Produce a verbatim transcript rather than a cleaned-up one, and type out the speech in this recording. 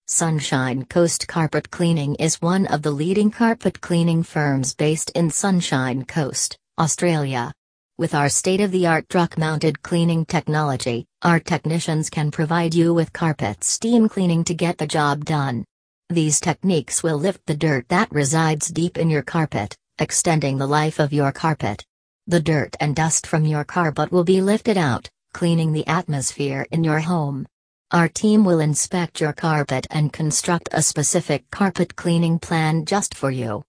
Sunshine Coast Carpet Cleaning is one of the leading carpet cleaning firms based in Sunshine Coast, Australia. With our state-of-the-art truck-mounted cleaning technology, our technicians can provide you with carpet steam cleaning to get the job done. These techniques will lift the dirt that resides deep in your carpet, extending the life of your carpet. The dirt and dust from your carpet will be lifted out, cleaning the atmosphere in your home. Our team will inspect your carpet and construct a specific carpet cleaning plan just for you.